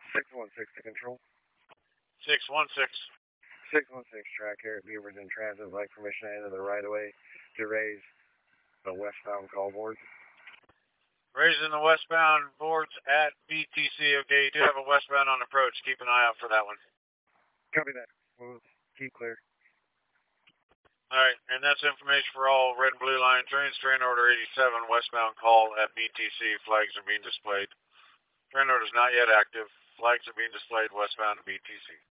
616 to control. 616. 616 track here at Beavers in transit. Like permission to enter the right of way to raise the westbound call board. Raising the westbound boards at BTC. Okay, you do have a westbound on approach. Keep an eye out for that one. Copy that. We'll keep clear. All right, and that's information for all red and blue line trains. Train order 87, westbound call at BTC. Flags are being displayed. Train order is not yet active. Flags are being displayed westbound at BTC.